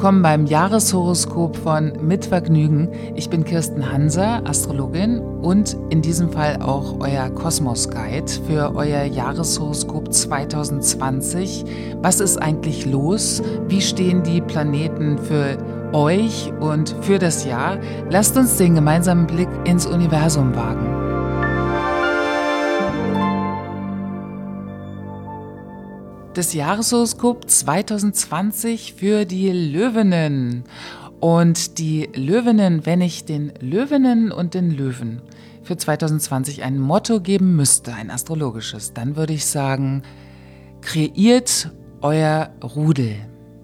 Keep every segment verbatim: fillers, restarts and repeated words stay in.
willkommen beim Jahreshoroskop von Mit Vergnügen. Ich bin Kirsten Hanser, Astrologin und in diesem Fall auch euer Kosmos-Guide für euer Jahreshoroskop zwanzig zwanzig. Was ist eigentlich los? Wie stehen die Planeten für euch und für das Jahr? Lasst uns den gemeinsamen Blick ins Universum wagen. Das Jahreshoroskop zwanzig zwanzig für die Löwinnen. Und die Löwinnen, wenn ich den Löwinnen und den Löwen für zwanzig zwanzig ein Motto geben müsste, ein astrologisches, dann würde ich sagen, kreiert euer Rudel.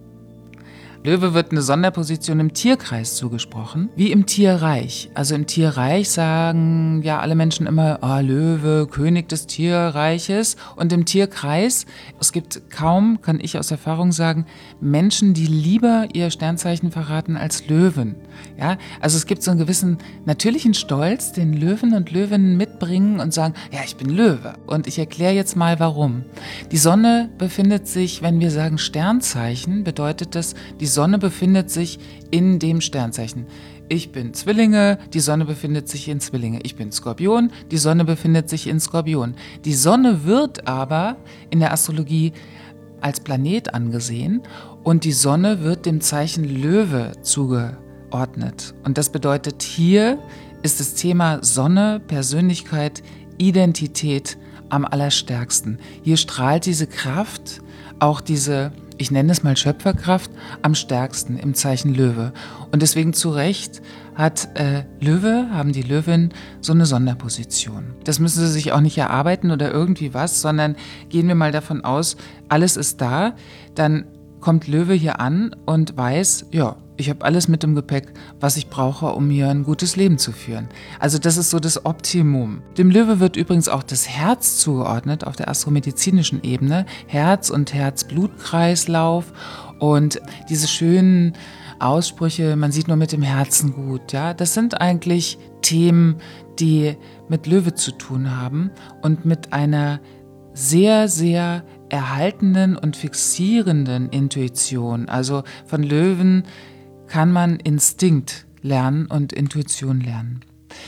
Löwe wird eine Sonderposition im Tierkreis zugesprochen, wie im Tierreich. Also im Tierreich sagen ja alle Menschen immer, oh, Löwe, König des Tierreiches. Und im Tierkreis, es gibt kaum, kann ich aus Erfahrung sagen, Menschen, die lieber ihr Sternzeichen verraten als Löwen. Ja, also es gibt so einen gewissen natürlichen Stolz, den Löwen und Löwinnen mitbringen und sagen, ja, ich bin Löwe. Und ich erkläre jetzt mal, warum. Die Sonne befindet sich, wenn wir sagen Sternzeichen, bedeutet das, die Die Sonne befindet sich in dem Sternzeichen. Ich bin Zwillinge, die Sonne befindet sich in Zwillinge. Ich bin Skorpion, die Sonne befindet sich in Skorpion. Die Sonne wird aber in der Astrologie als Planet angesehen und die Sonne wird dem Zeichen Löwe zugeordnet. Und das bedeutet, hier ist das Thema Sonne, Persönlichkeit, Identität am allerstärksten. Hier strahlt diese Kraft, auch diese, ich nenne es mal Schöpferkraft, am stärksten im Zeichen Löwe. Und deswegen zu Recht hat äh, Löwe, haben die Löwen so eine Sonderposition. Das müssen sie sich auch nicht erarbeiten oder irgendwie was, sondern gehen wir mal davon aus, alles ist da, dann kommt Löwe hier an und weiß, ja, ich habe alles mit im Gepäck, was ich brauche, um hier ein gutes Leben zu führen. Also das ist so das Optimum. Dem Löwe wird übrigens auch das Herz zugeordnet auf der astromedizinischen Ebene. Herz und Herz-Blut-Kreislauf und diese schönen Aussprüche, man sieht nur mit dem Herzen gut. Ja, das sind eigentlich Themen, die mit Löwe zu tun haben und mit einer sehr, sehr erhaltenden und fixierenden Intuition. Also von Löwen kann man Instinkt lernen und Intuition lernen.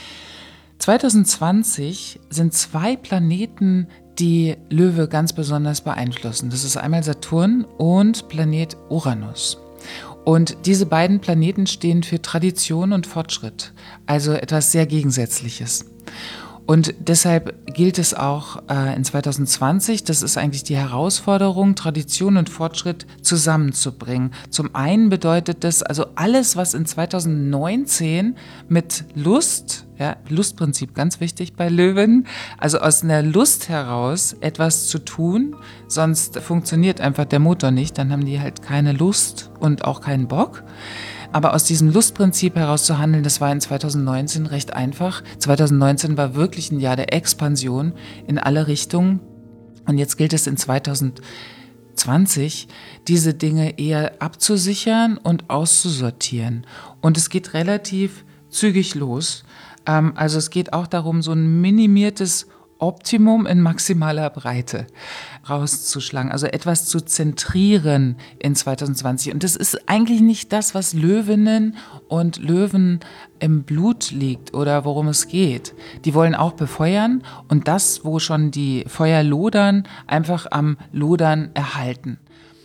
zwanzig zwanzig sind zwei Planeten, die Löwe ganz besonders beeinflussen. Das ist einmal Saturn und Planet Uranus. Und diese beiden Planeten stehen für Tradition und Fortschritt, also etwas sehr Gegensätzliches. Und deshalb gilt es auch äh, in zwanzig zwanzig, das ist eigentlich die Herausforderung, Tradition und Fortschritt zusammenzubringen. Zum einen bedeutet das, also alles, was in zwanzig neunzehn mit Lust, ja, Lustprinzip ganz wichtig bei Löwen, also aus einer Lust heraus etwas zu tun, sonst funktioniert einfach der Motor nicht, dann haben die halt keine Lust und auch keinen Bock. Aber aus diesem Lustprinzip heraus zu handeln, das war in zwanzig neunzehn recht einfach. zwanzig neunzehn war wirklich ein Jahr der Expansion in alle Richtungen. Und jetzt gilt es in zwanzig zwanzig, diese Dinge eher abzusichern und auszusortieren. Und es geht relativ zügig los. Also es geht auch darum, so ein minimiertes Optimum in maximaler Breite rauszuschlagen, also etwas zu zentrieren in zwanzig zwanzig. Und das ist eigentlich nicht das, was Löwinnen und Löwen im Blut liegt oder worum es geht. Die wollen auch befeuern und das, wo schon die Feuer lodern, einfach am Lodern erhalten.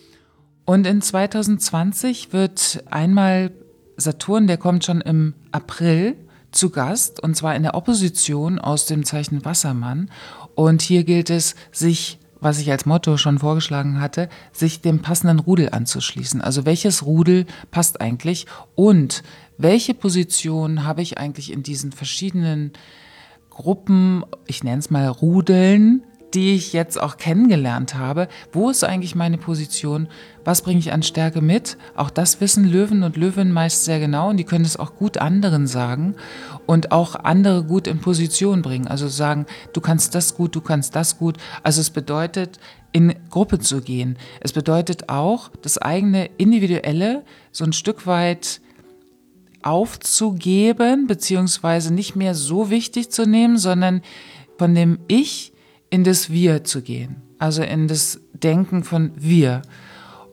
Und in zwanzig zwanzig wird einmal Saturn, der kommt schon im April, zu Gast, und zwar in der Opposition aus dem Zeichen Wassermann. Und hier gilt es, sich, was ich als Motto schon vorgeschlagen hatte, sich dem passenden Rudel anzuschließen. Also welches Rudel passt eigentlich und welche Position habe ich eigentlich in diesen verschiedenen Gruppen, ich nenne es mal Rudeln, die ich jetzt auch kennengelernt habe. Wo ist eigentlich meine Position? Was bringe ich an Stärke mit? Auch das wissen Löwen und Löwinnen meist sehr genau und die können es auch gut anderen sagen und auch andere gut in Position bringen. Also sagen, du kannst das gut, du kannst das gut. Also es bedeutet, in Gruppe zu gehen. Es bedeutet auch, das eigene Individuelle so ein Stück weit aufzugeben, beziehungsweise nicht mehr so wichtig zu nehmen, sondern von dem Ich in das Wir zu gehen, also in das Denken von wir.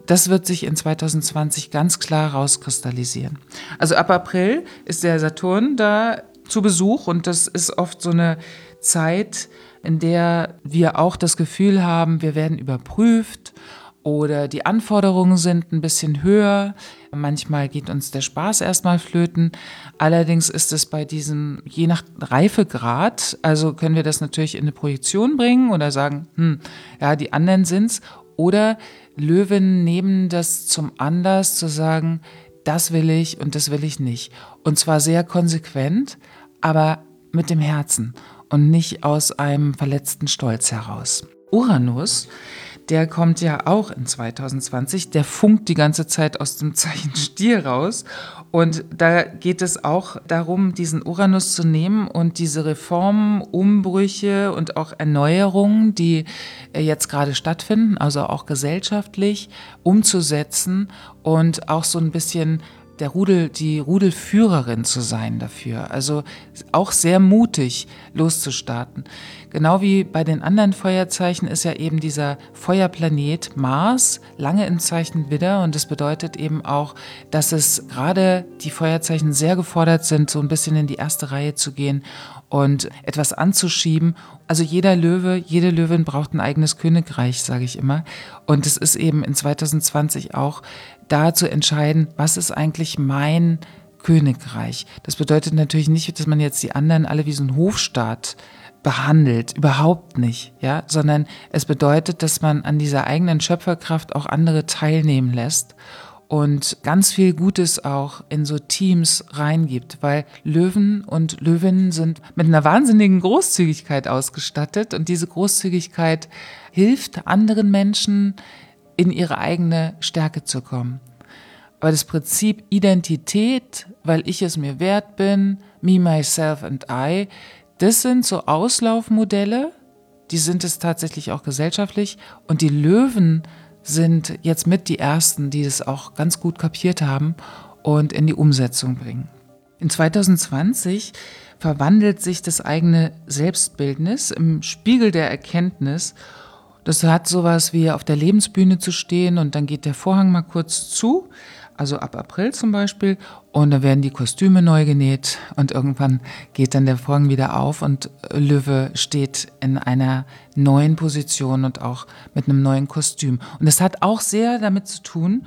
das wird sich in zwanzig zwanzig ganz klar rauskristallisieren. Also ab April ist der Saturn da zu Besuch und das ist oft so eine Zeit, in der wir auch das Gefühl haben, wir werden überprüft oder die Anforderungen sind ein bisschen höher. Manchmal geht uns der Spaß erstmal flöten. Allerdings ist es bei diesem, je nach Reifegrad, also können wir das natürlich in eine Projektion bringen oder sagen, hm, ja, die anderen sind's. Oder Löwen nehmen das zum Anlass zu sagen, das will ich und das will ich nicht. Und zwar sehr konsequent, aber mit dem Herzen und nicht aus einem verletzten Stolz heraus. Uranus, der kommt ja auch in zwanzig zwanzig, der funkt die ganze Zeit aus dem Zeichen Stier raus. Und da geht es auch darum, diesen Uranus zu nehmen und diese Reformen, Umbrüche und auch Erneuerungen, die jetzt gerade stattfinden, also auch gesellschaftlich, umzusetzen und auch so ein bisschen der Rudel, die Rudelführerin zu sein dafür. Also auch sehr mutig loszustarten. Genau wie bei den anderen Feuerzeichen ist ja eben dieser Feuerplanet Mars lange im Zeichen Widder und das bedeutet eben auch, dass es gerade die Feuerzeichen sehr gefordert sind, so ein bisschen in die erste Reihe zu gehen und etwas anzuschieben. Also jeder Löwe, jede Löwin braucht ein eigenes Königreich, sage ich immer. Und es ist eben in zwanzig zwanzig auch da zu entscheiden, was ist eigentlich mein Königreich. Das bedeutet natürlich nicht, dass man jetzt die anderen alle wie so ein Hofstaat behandelt, überhaupt nicht, ja, sondern es bedeutet, dass man an dieser eigenen Schöpferkraft auch andere teilnehmen lässt und ganz viel Gutes auch in so Teams reingibt, weil Löwen und Löwinnen sind mit einer wahnsinnigen Großzügigkeit ausgestattet und diese Großzügigkeit hilft anderen Menschen, in ihre eigene Stärke zu kommen. Aber das Prinzip Identität, weil ich es mir wert bin, me, myself and I, das sind so Auslaufmodelle, die sind es tatsächlich auch gesellschaftlich und die Löwen sind jetzt mit die Ersten, die das auch ganz gut kapiert haben und in die Umsetzung bringen. In zwanzig zwanzig verwandelt sich das eigene Selbstbildnis im Spiegel der Erkenntnis. Das hat sowas wie auf der Lebensbühne zu stehen und dann geht der Vorhang mal kurz zu, also ab April zum Beispiel, und dann werden die Kostüme neu genäht und irgendwann geht dann der Vorhang wieder auf und Löwe steht in einer neuen Position und auch mit einem neuen Kostüm. Und das hat auch sehr damit zu tun,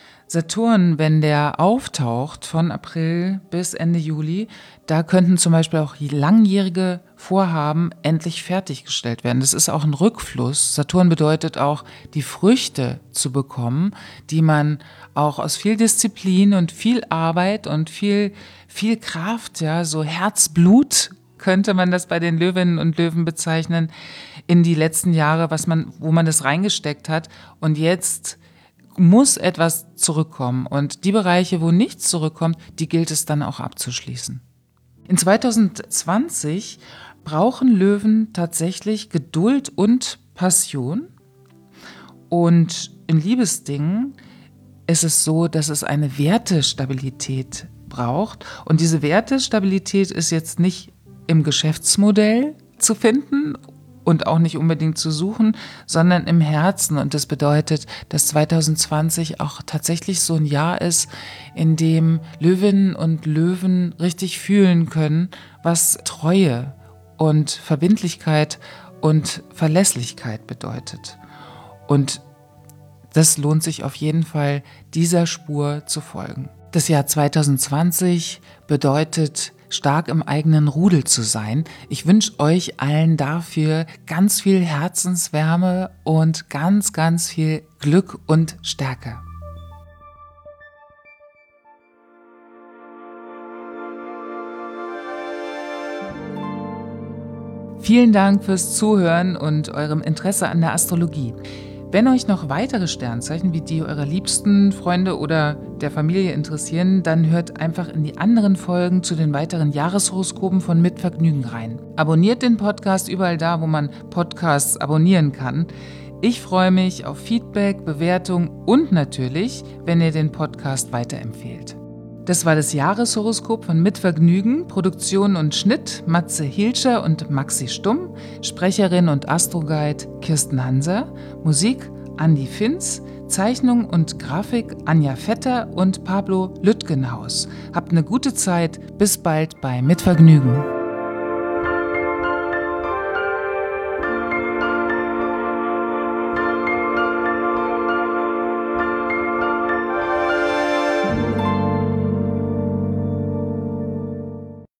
Saturn, wenn der auftaucht von April bis Ende Juli, da könnten zum Beispiel auch langjährige Vorhaben endlich fertiggestellt werden. Das ist auch ein Rückfluss. Saturn bedeutet auch, die Früchte zu bekommen, die man auch aus viel Disziplin und viel Arbeit und viel, viel Kraft, ja, so Herzblut, könnte man das bei den Löwinnen und Löwen bezeichnen, in die letzten Jahre, was man, wo man das reingesteckt hat. Und jetzt muss etwas zurückkommen. Und die Bereiche, wo nichts zurückkommt, die gilt es dann auch abzuschließen. In zwanzig zwanzig brauchen Löwen tatsächlich Geduld und Passion. Und in Liebesdingen ist es so, dass es eine Wertestabilität braucht. Und diese Wertestabilität ist jetzt nicht im Geschäftsmodell zu finden und auch nicht unbedingt zu suchen, sondern im Herzen. Und das bedeutet, dass zwanzig zwanzig auch tatsächlich so ein Jahr ist, in dem Löwinnen und Löwen richtig fühlen können, was Treue und Verbindlichkeit und Verlässlichkeit bedeutet. Und das lohnt sich auf jeden Fall, dieser Spur zu folgen. Das Jahr zwanzig zwanzig bedeutet, stark im eigenen Rudel zu sein. Ich wünsche euch allen dafür ganz viel Herzenswärme und ganz, ganz viel Glück und Stärke. Vielen Dank fürs Zuhören und eurem Interesse an der Astrologie. Wenn euch noch weitere Sternzeichen wie die eurer liebsten Freunde oder der Familie interessieren, dann hört einfach in die anderen Folgen zu den weiteren Jahreshoroskopen von Mit Vergnügen rein. Abonniert den Podcast überall da, wo man Podcasts abonnieren kann. Ich freue mich auf Feedback, Bewertung und natürlich, wenn ihr den Podcast weiterempfehlt. Das war das Jahreshoroskop von Mit Vergnügen, Produktion und Schnitt Matze Hilscher und Maxi Stumm, Sprecherin und Astroguide Kirsten Hanser, Musik Andi Finz, Zeichnung und Grafik Anja Vetter und Pablo Lüttgenhaus. Habt eine gute Zeit, bis bald bei Mit Vergnügen.